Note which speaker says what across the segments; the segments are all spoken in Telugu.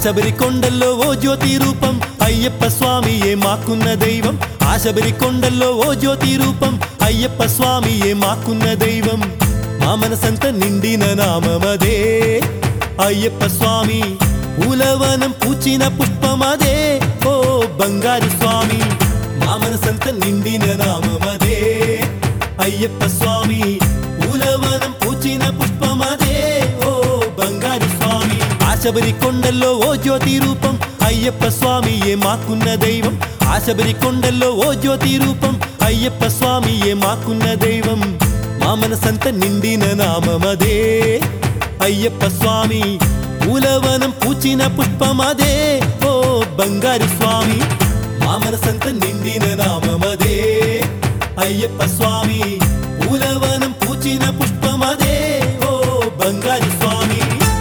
Speaker 1: శబరి కొండల్లో ఓ జ్యోతి రూపం అయ్యప్ప స్వామియే మాకున్న దైవం ఆ శబరి కొండల్లో ఓ జ్యోతి రూపం అయ్యప్ప స్వామియే మాకున్న దైవం మా మనసంత నిండిన నామమదే అయ్యప్ప స్వామి పూలవనం పూచిన పుష్పమదే ఓ బంగారు స్వామి మా మనసంత నిండిన నామమదే అయ్యప్ప స్వామి పూలవనం పూచిన పుష్పమదే ఓ బంగారు స్వామి ఆ శబరి కొండల్లో ఓ జ్యోతి రూపం అయ్యప్ప స్వామియే మాకున్న దైవం ఆ శబరి కొండల్లో ఓ జ్యోతి రూపం అయ్యప్ప స్వామియే మాకున్న దైవం మా మనసంత నిండిన నామమదే అయ్యప్ప స్వామి పూలవనం పూచిన పుష్పమదే ఓ బంగారు స్వామి మా మనసంత నిండిన నామమదే అయ్యప్ప స్వామి పూలవనం పూచిన పుష్పమదే ఓ బంగారు స్వామి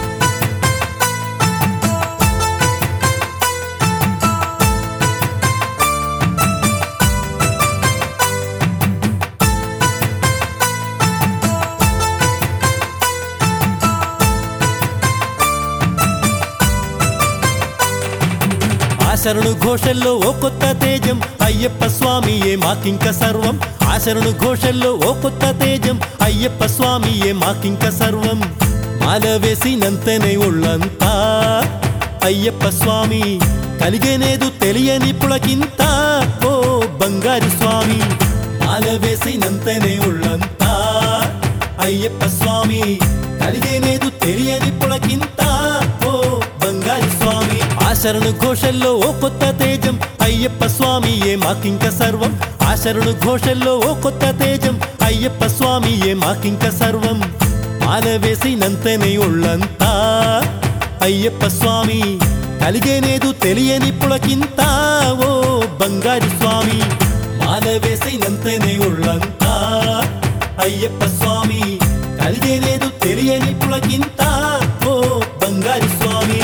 Speaker 1: ఆశరణు ఘోషల్లో ఓ కొత్త తేజం అయ్యప్ప స్వామియే మాకింక సర్వం ఆశరణు ఘోషల్లో ఓ కొత్త తేజం అయ్యప్ప స్వామియే మాకింక సర్వం మాల వేసినంతనే ఒళ్ళంతా అయ్యప్ప స్వామి కలిగేనేదు తెలియని పులకింత ఓ బంగారు స్వామి మాల వేసినంతనే ఒళ్ళంతా అయ్యప్ప స్వామి కలిగేనేదు తెలియని పులకింత ఓ బంగారు స్వామి ఆశరణు ఘోషల్లో ఓ కొత్త తేజం అయ్యప్ప స్వామియే మాకింక సర్వం ఆశరణు ఘోషల్లో ఓ కొత్త తేజం అయ్యప్ప స్వామియే మాకింక సర్వం మాల వేసినంతనే ఒళ్ళంతా అయ్యప్ప స్వామి కలిగేనేదు తెలియని పులకింత ఓ బంగారు స్వామి మాల వేసినంతనే ఒళ్ళంతా అయ్యప్ప స్వామి కలిగేనేదు తెలియని పులకింత ఓ బంగారు స్వామి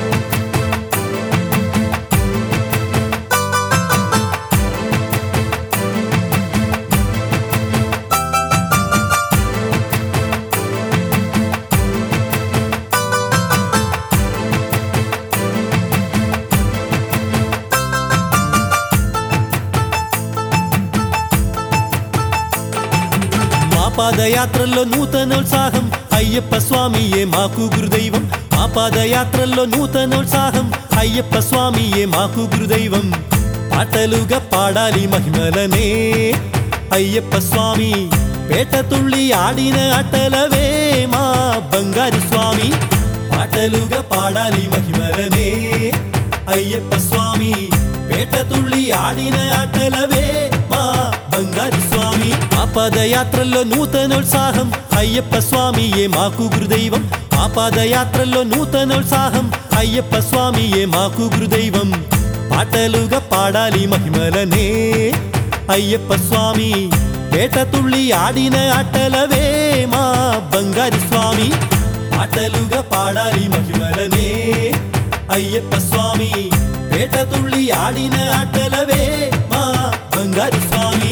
Speaker 1: పాదయాత్రల్లో నూతనోత్సాహం అయ్యప్ప స్వామియే మాకు గురుదైవం మా పాదయాత్రల్లో నూతనోత్సాహం అయ్యప్ప స్వామియే మాకు గురుదైవం పాటలుగా పాడాలి మహిమలనే అయ్యప్ప స్వామి పేట తుళ్ళి ఆడిన అటలవే మా బంగారు స్వామి పాటలుగా పాడాలి మహిమలనే అయ్యప్ప స్వామి పేట తుళ్ళి ఆడిన అటలవే మా బంగారు స్వామి మా పాదయాత్రల్లో నూతనోత్సాహం అయ్యప్ప స్వామియే మాకు గురుదైవం మా పాదయాత్రల్లో నూతనోత్సాహం అయ్యప్ప స్వామియే మాకు గురుదైవం పాటలుగా పాడాలి మహిమలనే అయ్యప్ప స్వామి పేట తుళ్ళి ఆడిన అటలవే మా బంగారు స్వామి పాటలుగా పాడాలి మహిమలనే అయ్యప్ప స్వామి పేట తుళ్ళి ఆడిన అటలవే మా బంగారు స్వామి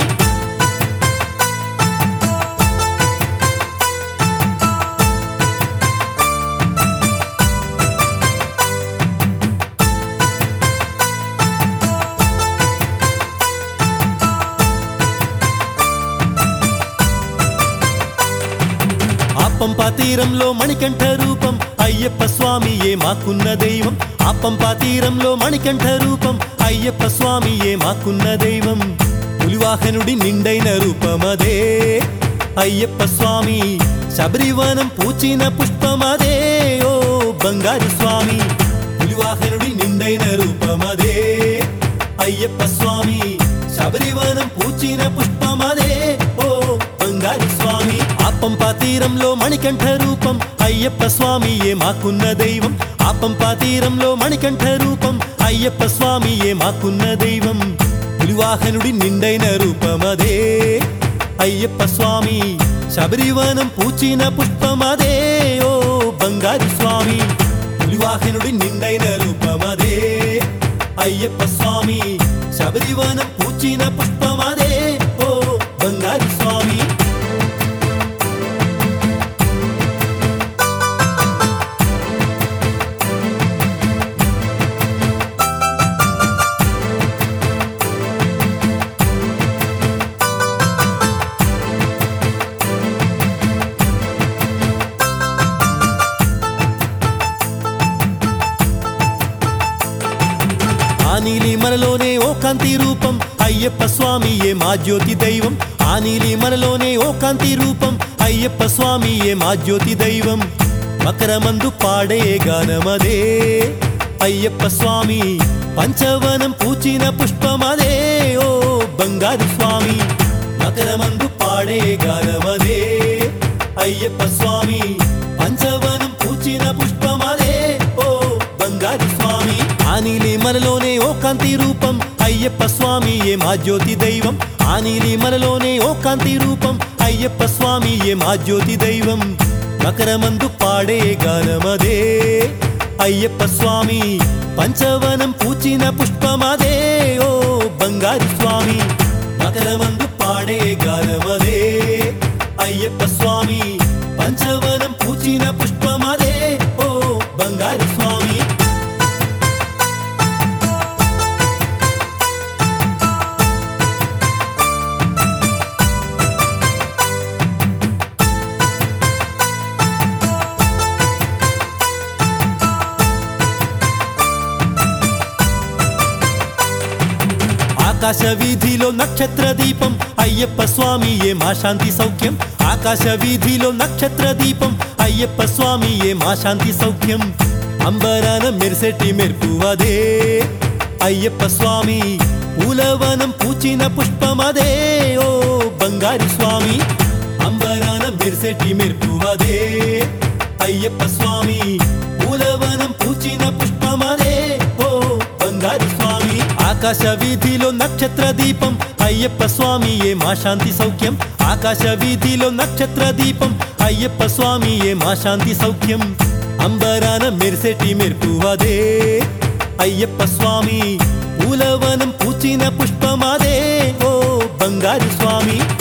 Speaker 1: పంపా తీరంలో మణికంఠ రూపం అయ్యప్ప స్వామియే మాకున్న దైవం ఆ పంపా తీరంలో మణికంఠ రూపం అయ్యప్ప స్వామియే మాకున్న దైవం పులివాహనుడి నిండైన రూపమదే అయ్యప్ప స్వామి శబరివనం పూచిన పుష్పమదే ఓ బంగారు స్వామి పులివాహనుడి నిండైన రూపమదే అయ్యప్ప స్వామి శబరివనం పూచిన పుష్పమదే ఓ బంగారు స్వామి ఆ పంపా తీరంలో మణికంఠ రూపం అయ్యప్ప స్వామియే మాకున్న దైవం ఆ పంపా తీరంలో మణికంఠ రూపం అయ్యప్ప స్వామియే మాకున్న దైవం పులివాహనుడి నిండైన రూపమదే అయ్యప్ప స్వామి శబరివనం పూచిన పుష్పమదే ఓ బంగారు స్వామి పులివాహనుడి నిండైన రూపమదే అయ్యప్ప స్వామి శబరివనం పూచిన పుష్పమదే ఓ బంగారు స్వామి మనలోనే ఓ కాంతి రూపం అయ్యప్ప స్వామియే మా జ్యోతి దైవం ఆ నీలి మనలోనే ఓ కాంతి రూపం అయ్యప్ప స్వామియే మా జ్యోతి దైవం మకరమందు పాడే గానమదే అయ్యప్ప స్వామి పంచవనం పూచిన పుష్పమదే ఓ బంగారు స్వామి మకరమందు పాడే గానమదే అయ్యప్ప స్వామి పంచవనం పూచిన పుష్పమదే ఓ బంగారు స్వామి ఆ నీలి మనలోనే ఓ కాంతి రూపం అయ్యప్ప స్వామియే మా జ్యోతి దైవం ఆ నీలి మనలోనే ఓ కాంతి రూపం అయ్యప్ప స్వామియే మా జ్యోతి దైవం మకరమందు పాడే గానమదే అయ్యప్ప స్వామి పంచవనం పూచిన పుష్పమదే ఓ బంగారు స్వామి మకరమందు పాడే గానమదే అయ్యప్ప స్వామి పంచవనం పూచిన పుష్పమదే ఓ బంగారు స్వామి ఆకాశ వీధిలో నక్షత్ర దీపం అయ్యప్ప స్వామియే మా శాంతి సౌఖ్యం ఆకాశ వీధిలో నక్షత్ర దీపం అయ్యప్ప స్వామియే మా శాంతి సౌఖ్యం అంబరాన మెరిసెట్టి మెరుపువదే అయ్యప్ప స్వామి పూలవనం పూచిన పుష్పమదే ఓ బంగారు స్వామి అంబరాన మెరిసెట్టి మెరుపువదే అయ్యప్ప స్వామి పూలవనం పూచిన పుష్పమదే ఓ బంగారు స్వామి ఆకాశ వీధిలో నక్షత్ర దీపం అయ్యప్ప స్వామియే మా శాంతి సౌఖ్యం ఆకాశ వీధిలో నక్షత్ర దీపం అయ్యప్ప స్వామియే మా శాంతి సౌఖ్యం అంబరాన మెరిసెట్టి మెరుపువదే అయ్యప్ప స్వామి పూలవనం పూచిన పుష్పమదే ఓ బంగారు స్వామి